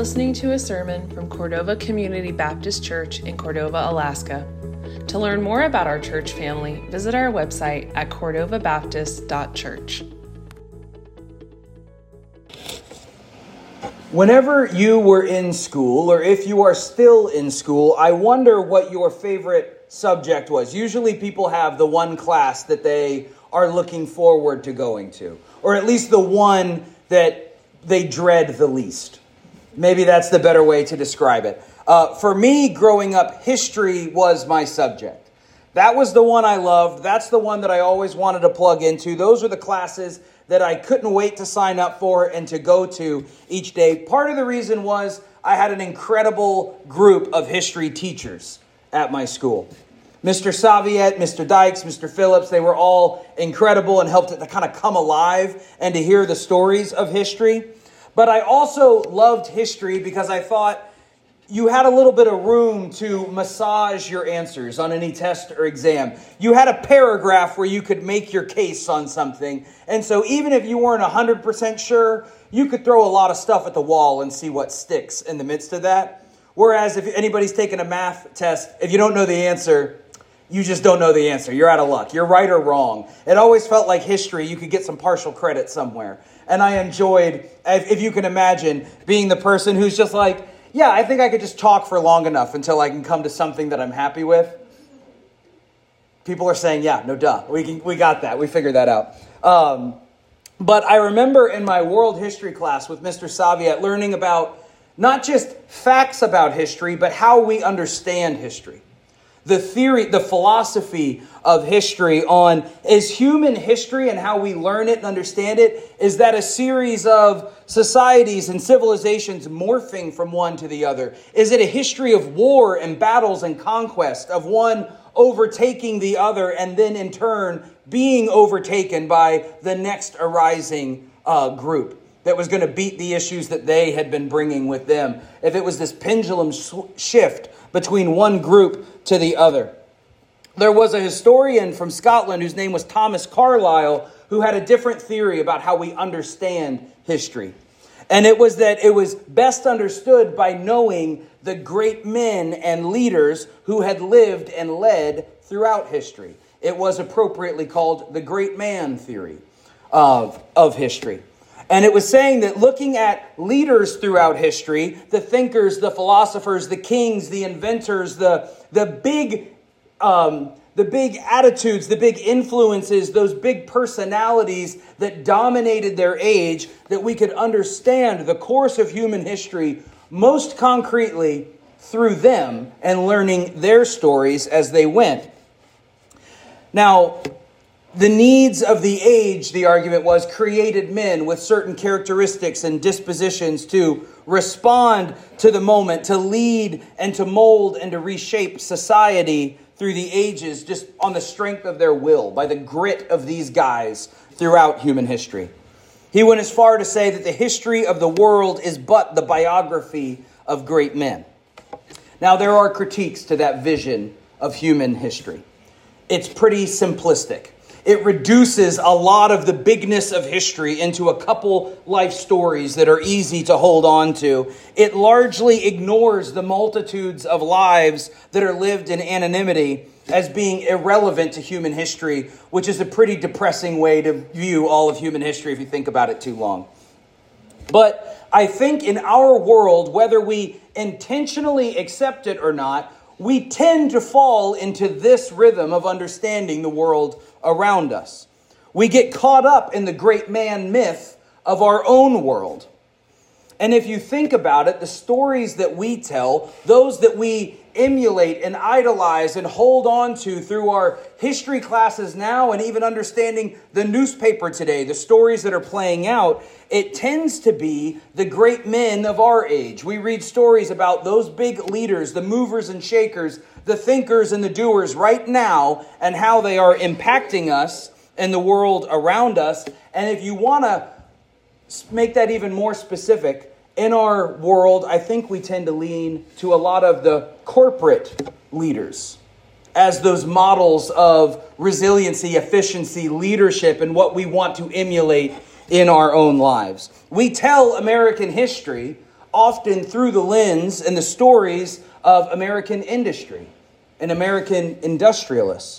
listening to a sermon from Cordova Community Baptist Church in Cordova, Alaska. To learn more about our church family, visit our website at cordovabaptist.church. Whenever you were in school, or if you are still in school, I wonder what your favorite subject was. Usually people have the one class that they are looking forward to going to, or at least the one that they dread the least. Maybe that's the better way to describe it. For me, growing up, history was my subject. That was the one I loved. That's the one that I always wanted to plug into. Those are the classes that I couldn't wait to sign up for and to go to each day. Part of the reason was I had an incredible group of history teachers at my school. Mr. Saviet, Mr. Dykes, Mr. Phillips, they were all incredible and helped it to kind of come alive and to hear the stories of history. But I also loved history because I thought you had a little bit of room to massage your answers on any test or exam. You had a paragraph where you could make your case on something. And so even if you weren't 100% sure, you could throw a lot of stuff at the wall and see what sticks in the midst of that. Whereas if anybody's taking a math test, if you don't know the answer, you just don't know the answer. You're out of luck. You're right or wrong. It always felt like history, you could get some partial credit somewhere. And I enjoyed, if you can imagine, being the person who's just like, yeah, I think I could just talk for long enough until I can come to something that I'm happy with. People are saying, yeah, no duh. We got that. We figured that out. But I remember in my world history class with Mr. Saviet learning about not just facts about history, but how we understand history. The theory, the philosophy of history on is human history and how we learn it and understand it. Is that a series of societies and civilizations morphing from one to the other? Is it a history of war and battles and conquest, of one overtaking the other and then in turn being overtaken by the next arising group that was going to beat the issues that they had been bringing with them? If it was this pendulum shift between one group to the other. There was a historian from Scotland whose name was Thomas Carlyle who had a different theory about how we understand history. And it was that it was best understood by knowing the great men and leaders who had lived and led throughout history. It was appropriately called the great man theory of history. And it was saying that looking at leaders throughout history, the thinkers, the philosophers, the kings, the inventors, the big attitudes, the big influences, those big personalities that dominated their age, that we could understand the course of human history most concretely through them and learning their stories as they went. Now, the needs of the age, the argument was, created men with certain characteristics and dispositions to respond to the moment, to lead and to mold and to reshape society through the ages just on the strength of their will, by the grit of these guys throughout human history. He went as far to say that the history of the world is but the biography of great men. Now, there are critiques to that vision of human history. It's pretty simplistic. It reduces a lot of the bigness of history into a couple life stories that are easy to hold on to. It largely ignores the multitudes of lives that are lived in anonymity as being irrelevant to human history, which is a pretty depressing way to view all of human history if you think about it too long. But I think in our world, whether we intentionally accept it or not, we tend to fall into this rhythm of understanding the world around us. We get caught up in the great man myth of our own world. And if you think about it, the stories that we tell, those that we emulate and idolize and hold on to through our history classes now and even understanding the newspaper today, the stories that are playing out, it tends to be the great men of our age. We read stories about those big leaders, the movers and shakers, the thinkers and the doers right now, and how they are impacting us and the world around us. And if you want to make that even more specific, in our world, I think we tend to lean to a lot of the corporate leaders as those models of resiliency, efficiency, leadership, and what we want to emulate in our own lives. We tell American history often through the lens and the stories of American industry and American industrialists.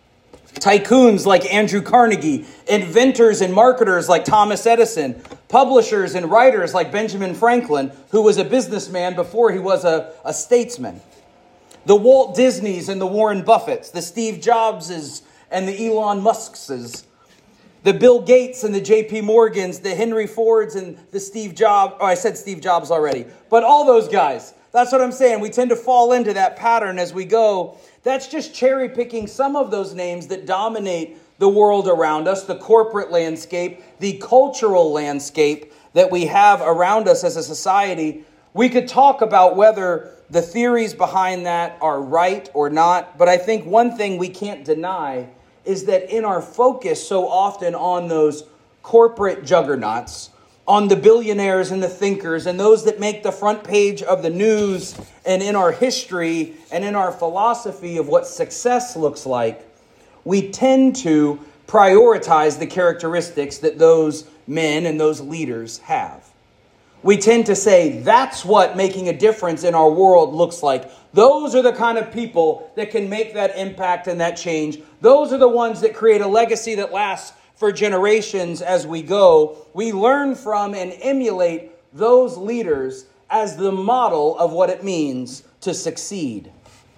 Tycoons like Andrew Carnegie, inventors and marketers like Thomas Edison, publishers and writers like Benjamin Franklin, who was a businessman before he was a statesman. The Walt Disneys and the Warren Buffetts, the Steve Jobses and the Elon Musks, the Bill Gates and the J.P. Morgans, the Henry Fords and the Steve Jobs. Oh, I said Steve Jobs already. But all those guys, that's what I'm saying. We tend to fall into that pattern as we go. That's just cherry picking some of those names that dominate the world around us, the corporate landscape, the cultural landscape that we have around us as a society. We could talk about whether the theories behind that are right or not, but I think one thing we can't deny is that in our focus so often on those corporate juggernauts, on the billionaires and the thinkers and those that make the front page of the news and in our history and in our philosophy of what success looks like, we tend to prioritize the characteristics that those men and those leaders have. We tend to say that's what making a difference in our world looks like. Those are the kind of people that can make that impact and that change. Those are the ones that create a legacy that lasts for generations as we go. We learn from and emulate those leaders as the model of what it means to succeed.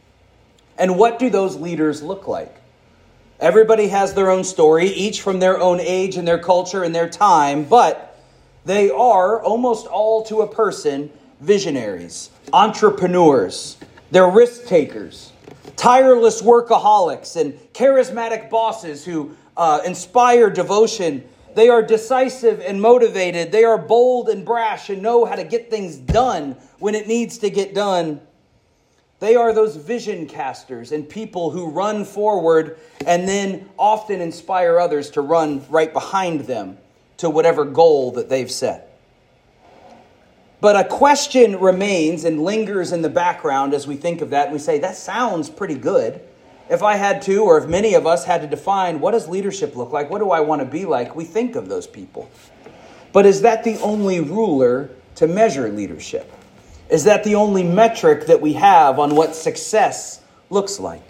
And what do those leaders look like? Everybody has their own story, each from their own age and their culture and their time, but they are, almost all to a person, visionaries, entrepreneurs. They're risk takers, tireless workaholics, and charismatic bosses who inspire devotion. They are decisive and motivated. They are bold and brash and know how to get things done when it needs to get done. They are those vision casters and people who run forward and then often inspire others to run right behind them to whatever goal that they've set. But a question remains and lingers in the background as we think of that. And we say, that sounds pretty good. If I had to, or if many of us had to define, what does leadership look like? What do I want to be like? We think of those people. But is that the only ruler to measure leadership? Is that the only metric that we have on what success looks like?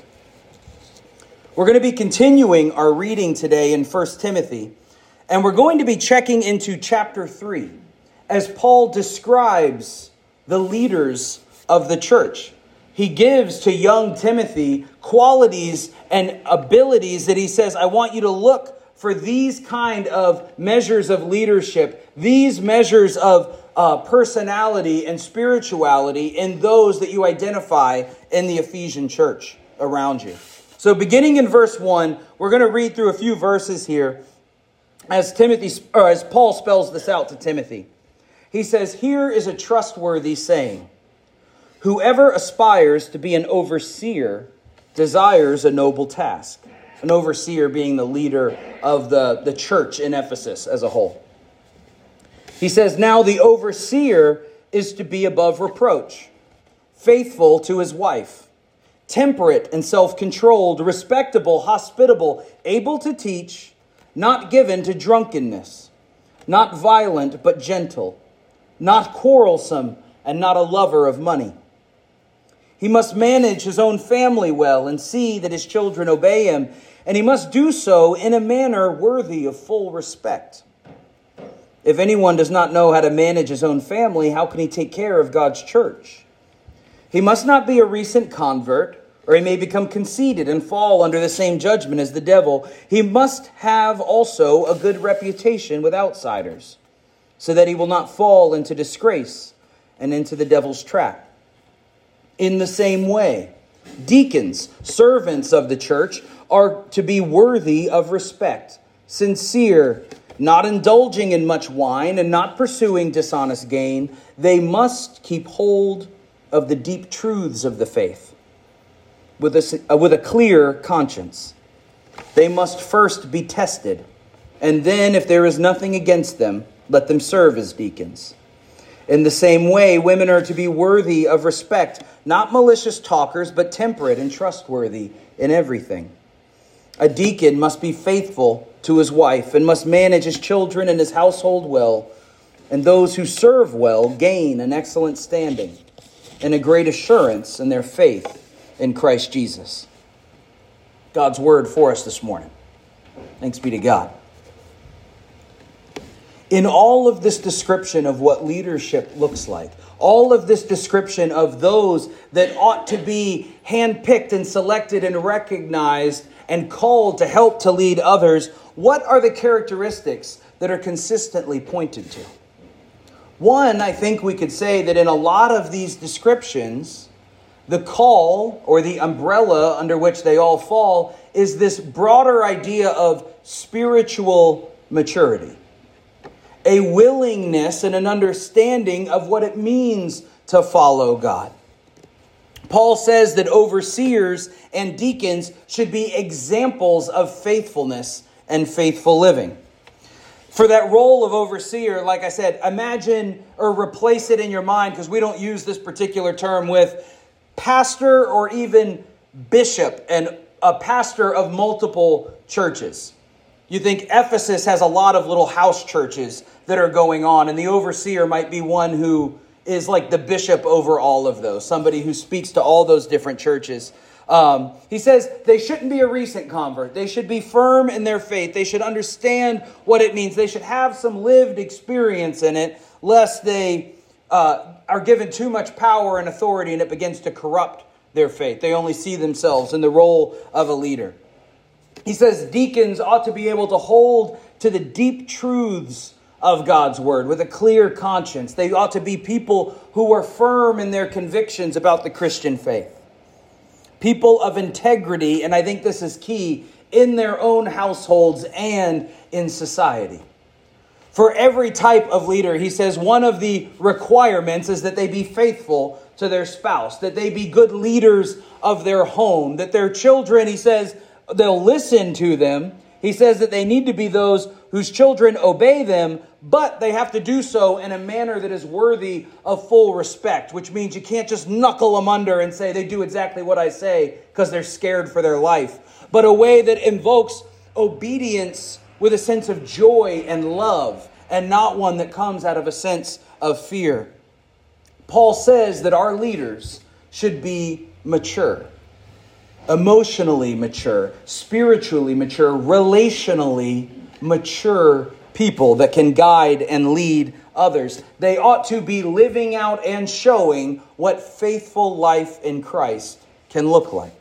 We're going to be continuing our reading today in 1 Timothy. And we're going to be checking into chapter 3 as Paul describes the leaders of the church. He gives to young Timothy qualities and abilities that he says, I want you to look for these kind of measures of leadership, these measures of personality and spirituality in those that you identify in the Ephesian church around you. So beginning in verse 1, we're going to read through a few verses here as Paul spells this out to Timothy. He says, here is a trustworthy saying. Whoever aspires to be an overseer desires a noble task. An overseer being the leader of the church in Ephesus as a whole. He says, now the overseer is to be above reproach, faithful to his wife, temperate and self-controlled, respectable, hospitable, able to teach, not given to drunkenness, not violent but gentle, not quarrelsome and not a lover of money. He must manage his own family well and see that his children obey him, and he must do so in a manner worthy of full respect. If anyone does not know how to manage his own family, how can he take care of God's church? He must not be a recent convert, or he may become conceited and fall under the same judgment as the devil. He must have also a good reputation with outsiders, so that he will not fall into disgrace and into the devil's trap. In the same way, deacons, servants of the church, are to be worthy of respect, sincere, not indulging in much wine, and not pursuing dishonest gain. They must keep hold of the deep truths of the faith with a clear conscience. They must first be tested, and then, if there is nothing against them, let them serve as deacons. In the same way, women are to be worthy of respect, not malicious talkers, but temperate and trustworthy in everything. A deacon must be faithful to his wife and must manage his children and his household well. And those who serve well gain an excellent standing and a great assurance in their faith in Christ Jesus. God's word for us this morning. Thanks be to God. In all of this description of what leadership looks like, all of this description of those that ought to be handpicked and selected and recognized and called to help to lead others, what are the characteristics that are consistently pointed to? One, I think we could say that in a lot of these descriptions, the call or the umbrella under which they all fall is this broader idea of spiritual maturity. A willingness and an understanding of what it means to follow God. Paul says that overseers and deacons should be examples of faithfulness and faithful living. For that role of overseer, like I said, imagine or replace it in your mind, because we don't use this particular term, with pastor or even bishop and a pastor of multiple churches. You think Ephesus has a lot of little house churches that are going on, and the overseer might be one who is like the bishop over all of those, somebody who speaks to all those different churches. He says they shouldn't be a recent convert. They should be firm in their faith. They should understand what it means. They should have some lived experience in it, lest they are given too much power and authority and it begins to corrupt their faith. They only see themselves in the role of a leader. He says deacons ought to be able to hold to the deep truths of God's word with a clear conscience. They ought to be people who are firm in their convictions about the Christian faith. People of integrity, and I think this is key, in their own households and in society. For every type of leader, he says one of the requirements is that they be faithful to their spouse, that they be good leaders of their home, that their children, he says, they'll listen to them. He says that they need to be those whose children obey them, but they have to do so in a manner that is worthy of full respect, which means you can't just knuckle them under and say they do exactly what I say because they're scared for their life, but a way that invokes obedience with a sense of joy and love, and not one that comes out of a sense of fear. Paul says that our leaders should be mature. Emotionally mature, spiritually mature, relationally mature people that can guide and lead others. They ought to be living out and showing what faithful life in Christ can look like.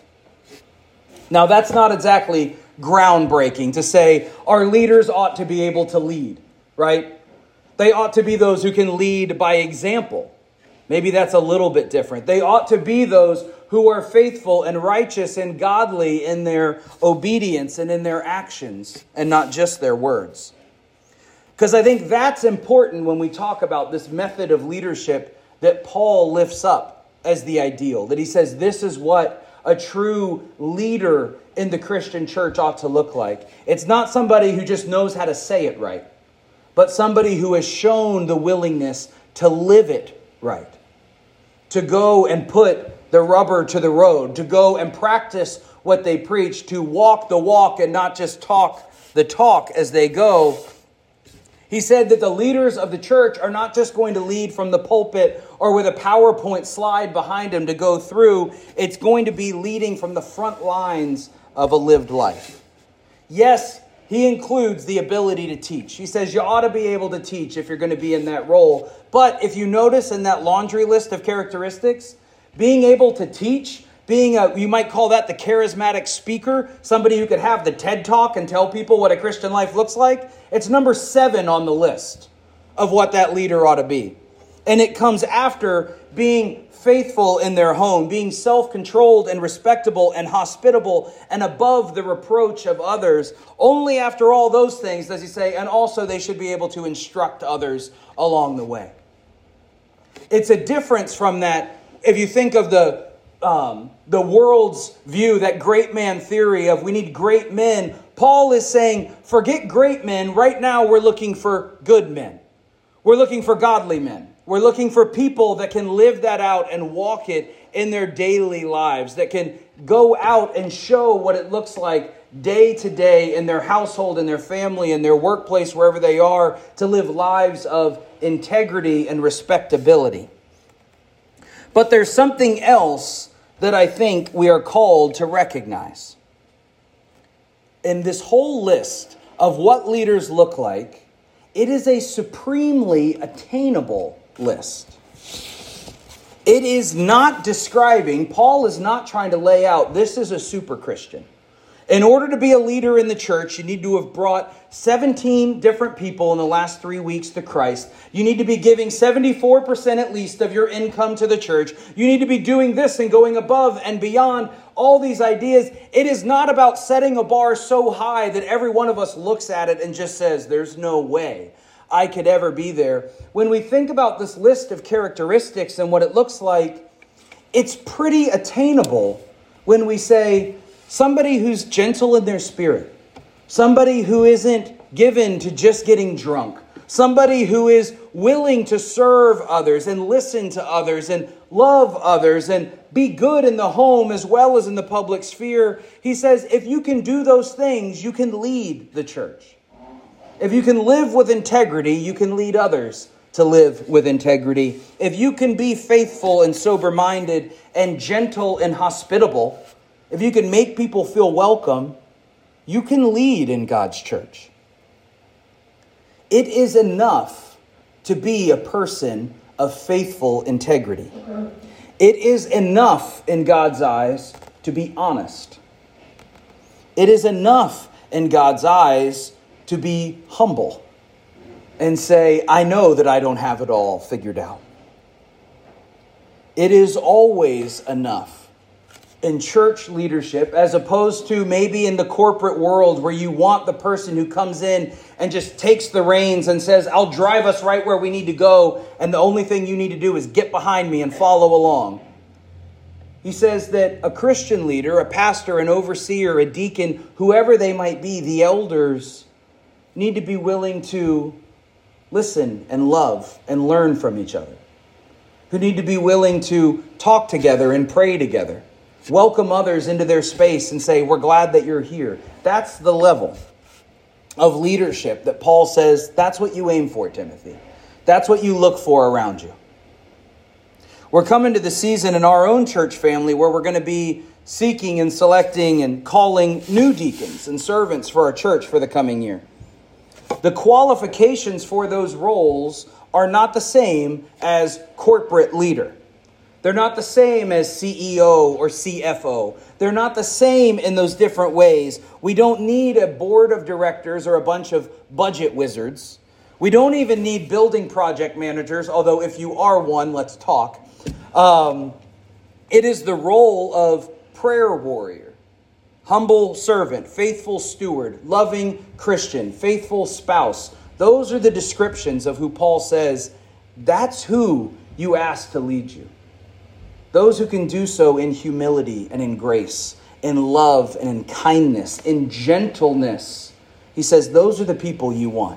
Now, that's not exactly groundbreaking to say our leaders ought to be able to lead, right? They ought to be those who can lead by example. Maybe that's a little bit different. They ought to be those who are faithful and righteous and godly in their obedience and in their actions, and not just their words. Because I think that's important when we talk about this method of leadership that Paul lifts up as the ideal. That he says this is what a true leader in the Christian church ought to look like. It's not somebody who just knows how to say it right, but somebody who has shown the willingness to live it right. To go and put the rubber to the road, to go and practice what they preach, to walk the walk and not just talk the talk as they go. He said that the leaders of the church are not just going to lead from the pulpit or with a PowerPoint slide behind them to go through. It's going to be leading from the front lines of a lived life. Yes, he includes the ability to teach. He says you ought to be able to teach if you're going to be in that role. But if you notice in that laundry list of characteristics, being able to teach, you might call that the charismatic speaker, somebody who could have the TED Talk and tell people what a Christian life looks like. It's number 7 on the list of what that leader ought to be. And it comes after being faithful in their home, being self-controlled and respectable and hospitable and above the reproach of others. Only after all those things does he say, and also they should be able to instruct others along the way. It's a difference from that. If you think of the world's view, that great man theory of we need great men, Paul is saying, forget great men. Right now we're looking for good men. We're looking for godly men. We're looking for people that can live that out and walk it in their daily lives, that can go out and show what it looks like day to day in their household, in their family, in their workplace, wherever they are, to live lives of integrity and respectability. But there's something else that I think we are called to recognize. In this whole list of what leaders look like, it is a supremely attainable list. It is not describing, Paul is not trying to lay out, this is a super Christian. In order to be a leader in the church, you need to have brought 17 different people in the last 3 weeks to Christ. You need to be giving 74% at least of your income to the church. You need to be doing this and going above and beyond all these ideas. It is not about setting a bar so high that every one of us looks at it and just says, there's no way I could ever be there. When we think about this list of characteristics and what it looks like, it's pretty attainable when we say somebody who's gentle in their spirit, somebody who isn't given to just getting drunk, somebody who is willing to serve others and listen to others and love others and be good in the home as well as in the public sphere. He says, if you can do those things, you can lead the church. If you can live with integrity, you can lead others to live with integrity. If you can be faithful and sober-minded and gentle and hospitable, if you can make people feel welcome, you can lead in God's church. It is enough to be a person of faithful integrity. It is enough in God's eyes to be honest. It is enough in God's eyes to be humble and say, I know that I don't have it all figured out. It is always enough in church leadership, as opposed to maybe in the corporate world where you want the person who comes in and just takes the reins and says, I'll drive us right where we need to go, and the only thing you need to do is get behind me and follow along. He says that a Christian leader, a pastor, an overseer, a deacon, whoever they might be, the elders, need to be willing to listen and love and learn from each other. Who need to be willing to talk together and pray together. Welcome others into their space and say, we're glad that you're here. That's the level of leadership that Paul says, that's what you aim for, Timothy. That's what you look for around you. We're coming to the season in our own church family where we're going to be seeking and selecting and calling new deacons and servants for our church for the coming year. The qualifications for those roles are not the same as corporate leader. They're not the same as CEO or CFO. They're not the same in those different ways. We don't need a board of directors or a bunch of budget wizards. We don't even need building project managers, although if you are one, let's talk. It is the role of prayer warrior, humble servant, faithful steward, loving Christian, faithful spouse. Those are the descriptions of who Paul says, that's who you ask to lead you. Those who can do so in humility and in grace, in love and in kindness, in gentleness. He says those are the people you want.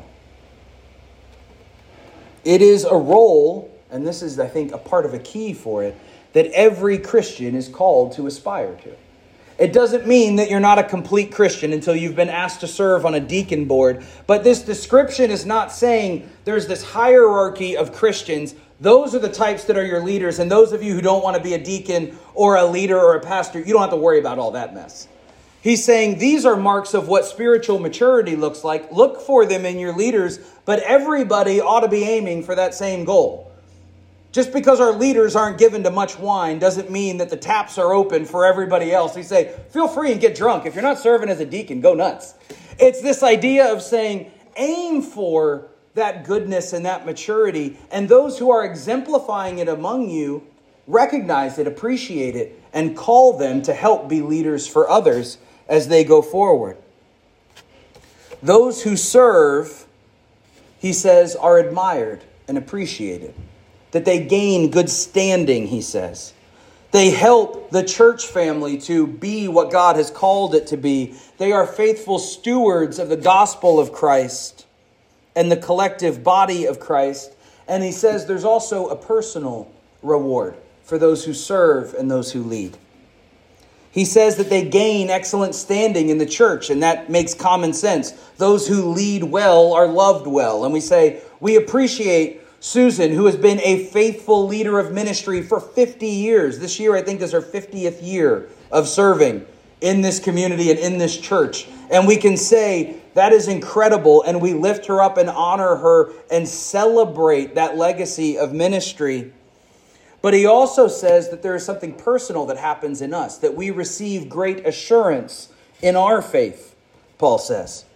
It is a role, and this is, I think, a part of a key for it, that every Christian is called to aspire to. It doesn't mean that you're not a complete Christian until you've been asked to serve on a deacon board. But this description is not saying there's this hierarchy of Christians. Those are the types that are your leaders. And those of you who don't want to be a deacon or a leader or a pastor, you don't have to worry about all that mess. He's saying these are marks of what spiritual maturity looks like. Look for them in your leaders, but everybody ought to be aiming for that same goal. Just because our leaders aren't given to much wine doesn't mean that the taps are open for everybody else. We say, feel free and get drunk. If you're not serving as a deacon, go nuts. It's this idea of saying, aim for that goodness and that maturity. And those who are exemplifying it among you, recognize it, appreciate it, and call them to help be leaders for others as they go forward. Those who serve, he says, are admired and appreciated. That they gain good standing, he says. They help the church family to be what God has called it to be. They are faithful stewards of the gospel of Christ and the collective body of Christ. And he says there's also a personal reward for those who serve and those who lead. He says that they gain excellent standing in the church, and that makes common sense. Those who lead well are loved well. And we say, we appreciate Susan, who has been a faithful leader of ministry for 50 years. This year, I think, is her 50th year of serving in this community and in this church. And we can say that is incredible, and we lift her up and honor her and celebrate that legacy of ministry. But he also says that there is something personal that happens in us, that we receive great assurance in our faith, Paul says.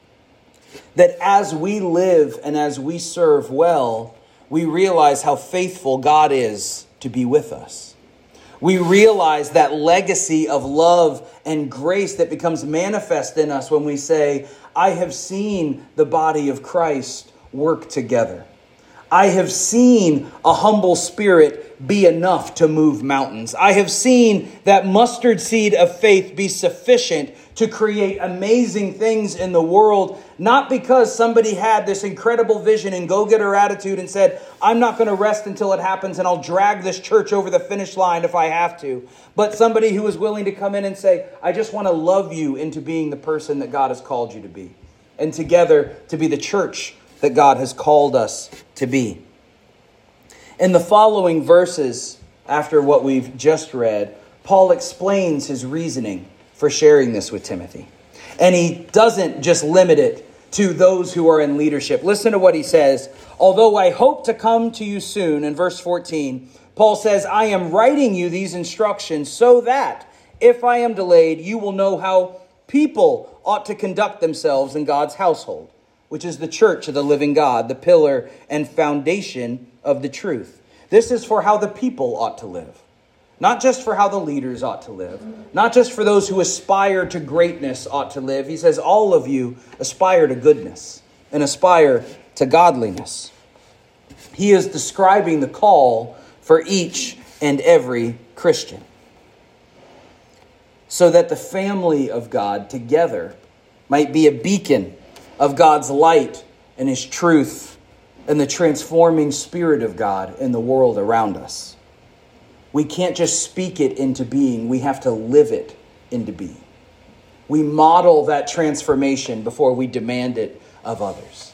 That as we live and as we serve well, we realize how faithful God is to be with us. We realize that legacy of love and grace that becomes manifest in us when we say, I have seen the body of Christ work together. I have seen a humble spirit be enough to move mountains. I have seen that mustard seed of faith be sufficient to create amazing things in the world, not because somebody had this incredible vision and go-getter attitude and said, I'm not going to rest until it happens and I'll drag this church over the finish line if I have to. But somebody who was willing to come in and say, I just want to love you into being the person that God has called you to be. And together to be the church that God has called us to be. In the following verses, after what we've just read, Paul explains his reasoning for sharing this with Timothy. And he doesn't just limit it to those who are in leadership. Listen to what he says. Although I hope to come to you soon, in verse 14, Paul says, I am writing you these instructions so that if I am delayed, you will know how people ought to conduct themselves in God's household, which is the church of the living God, the pillar and foundation of the truth. This is for how the people ought to live. Not just for how the leaders ought to live. Not just for those who aspire to greatness ought to live. He says all of you aspire to goodness and aspire to godliness. He is describing the call for each and every Christian. So that the family of God together might be a beacon of God's light and His truth and the transforming Spirit of God in the world around us. We can't just speak it into being. We have to live it into being. We model that transformation before we demand it of others.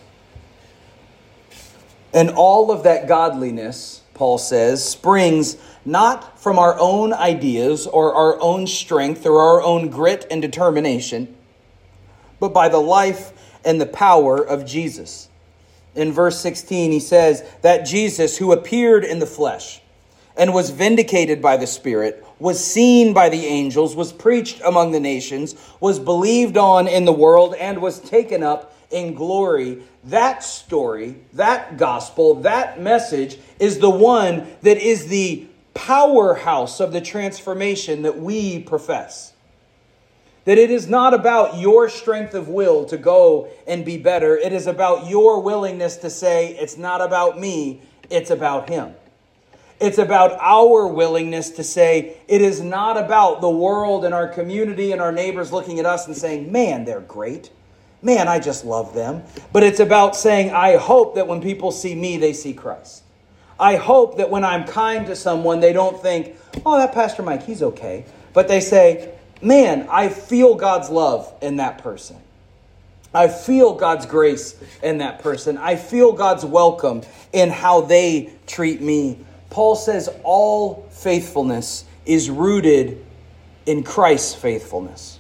And all of that godliness, Paul says, springs not from our own ideas or our own strength or our own grit and determination, but by the life and the power of Jesus. In verse 16, he says that Jesus, who appeared in the flesh and was vindicated by the Spirit, was seen by the angels, was preached among the nations, was believed on in the world, and was taken up in glory. That story, that gospel, that message is the one that is the powerhouse of the transformation that we profess. That it is not about your strength of will to go and be better. It is about your willingness to say, it's not about me, it's about Him. It's about our willingness to say, it is not about the world and our community and our neighbors looking at us and saying, man, they're great. Man, I just love them. But it's about saying, I hope that when people see me, they see Christ. I hope that when I'm kind to someone, they don't think, oh, that Pastor Mike, he's okay. But they say, man, I feel God's love in that person. I feel God's grace in that person. I feel God's welcome in how they treat me. Paul says all faithfulness is rooted in Christ's faithfulness.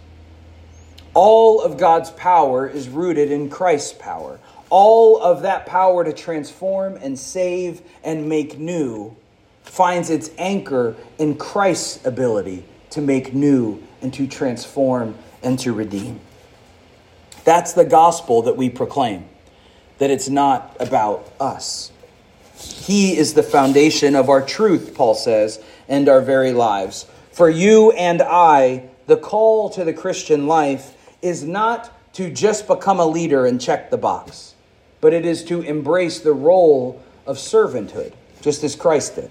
All of God's power is rooted in Christ's power. All of that power to transform and save and make new finds its anchor in Christ's ability to make new and to transform and to redeem. That's the gospel that we proclaim, that it's not about us. He is the foundation of our truth, Paul says, and our very lives. For you and I, the call to the Christian life is not to just become a leader and check the box, but it is to embrace the role of servanthood, just as Christ did.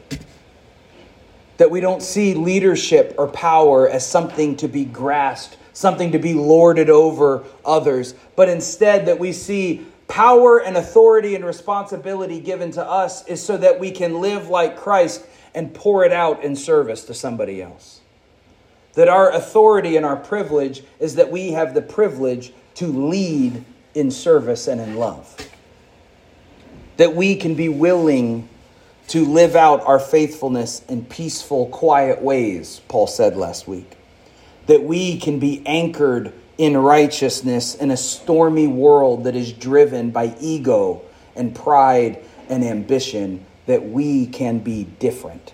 That we don't see leadership or power as something to be grasped, something to be lorded over others, but instead that we see power and authority and responsibility given to us is so that we can live like Christ and pour it out in service to somebody else. That our authority and our privilege is that we have the privilege to lead in service and in love. That we can be willing to live out our faithfulness in peaceful, quiet ways, Paul said last week. That we can be anchored in righteousness in a stormy world that is driven by ego and pride and ambition, that we can be different.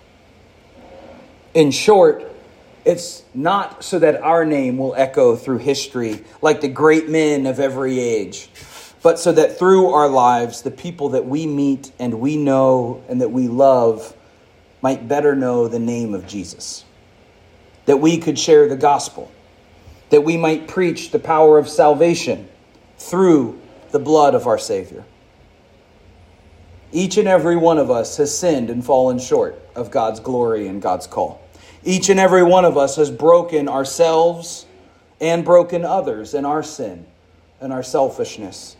In short, it's not so that our name will echo through history like the great men of every age, but so that through our lives, the people that we meet and we know and that we love might better know the name of Jesus. That we could share the gospel. That we might preach the power of salvation through the blood of our Savior. Each and every one of us has sinned and fallen short of God's glory and God's call. Each and every one of us has broken ourselves and broken others in our sin and our selfishness.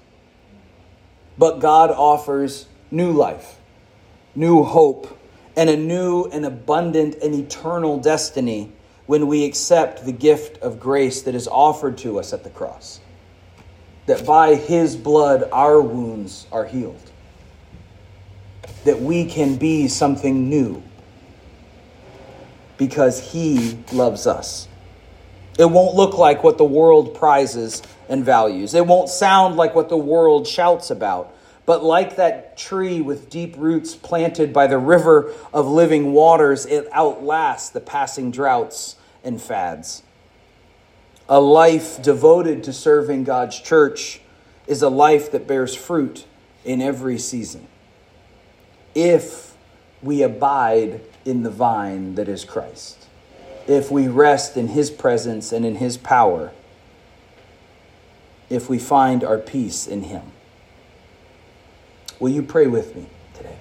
But God offers new life, new hope, and a new and abundant and eternal destiny when we accept the gift of grace that is offered to us at the cross. That by His blood our wounds are healed. That we can be something new because He loves us. It won't look like what the world prizes and values. It won't sound like what the world shouts about. But like that tree with deep roots planted by the river of living waters, it outlasts the passing droughts and fads. A life devoted to serving God's church is a life that bears fruit in every season, if we abide in the vine that is Christ. If we rest in His presence and in His power. If we find our peace in Him. Will you pray with me today?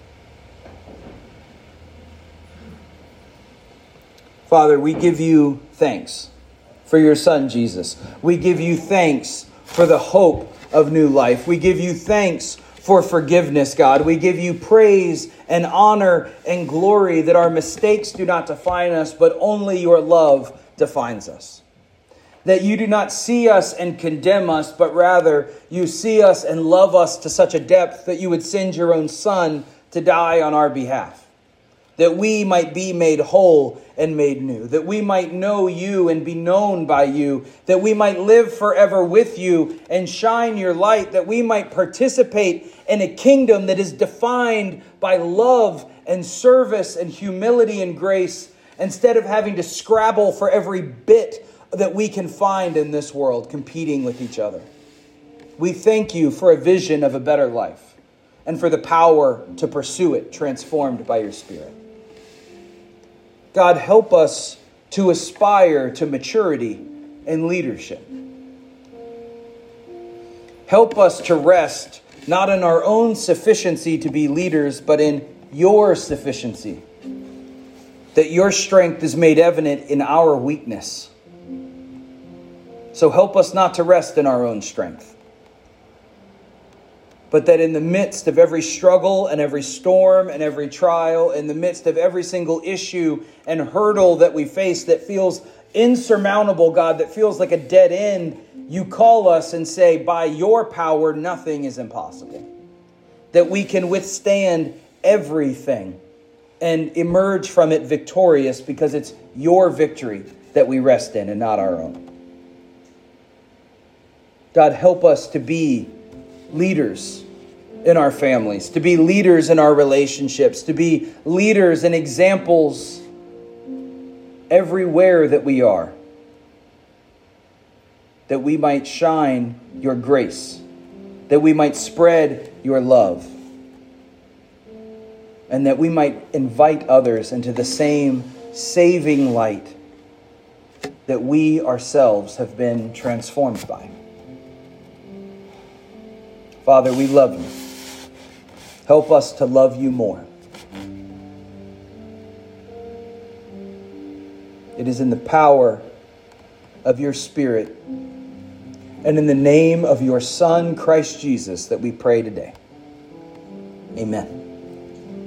Father, we give you thanks for your Son, Jesus. We give you thanks for the hope of new life. We give you thanks for forgiveness, God. We give you praise and honor and glory that our mistakes do not define us, but only your love defines us. That you do not see us and condemn us, but rather you see us and love us to such a depth that you would send your own Son to die on our behalf. That we might be made whole and made new. That we might know you and be known by you. That we might live forever with you and shine your light. That we might participate in a kingdom that is defined by love and service and humility and grace, instead of having to scrabble for every bit that we can find in this world, competing with each other. We thank you for a vision of a better life and for the power to pursue it, transformed by your Spirit. God, help us to aspire to maturity and leadership. Help us to rest not in our own sufficiency to be leaders, but in your sufficiency. That your strength is made evident in our weakness. So help us not to rest in our own strength, but that in the midst of every struggle and every storm and every trial, in the midst of every single issue and hurdle that we face that feels insurmountable, God, that feels like a dead end, you call us and say, by your power, nothing is impossible. That we can withstand everything and emerge from it victorious because it's your victory that we rest in and not our own. God, help us to be leaders in our families, to be leaders in our relationships, to be leaders and examples everywhere that we are, that we might shine your grace, that we might spread your love, and that we might invite others into the same saving light that we ourselves have been transformed by. Father, we love you. Help us to love you more. It is in the power of your Spirit and in the name of your Son, Christ Jesus, that we pray today. Amen.